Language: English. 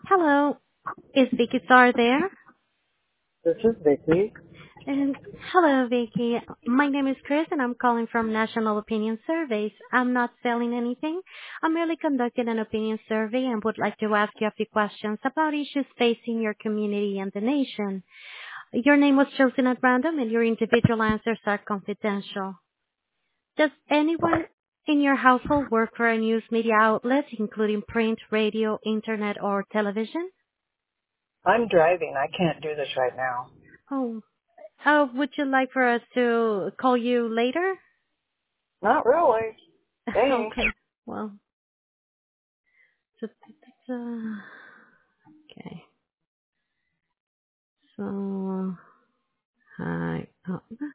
Hello, is Vicky Star there? This is Vicky. And hello, Vicky. My name is Chris, and I'm calling from National Opinion Surveys. I'm not selling anything. I'm merely conducting an opinion survey and would like to ask you a few questions about issues facing your community and the nation. Your name was chosen at random, and your individual answers are confidential. Does anyone in your household work for a news media outlet, including print, radio, internet, or television? I'm driving. I can't do this right now. Oh, would you like for us to call you later? Not really. Thanks. Okay. Well, okay. So, hi. Oh,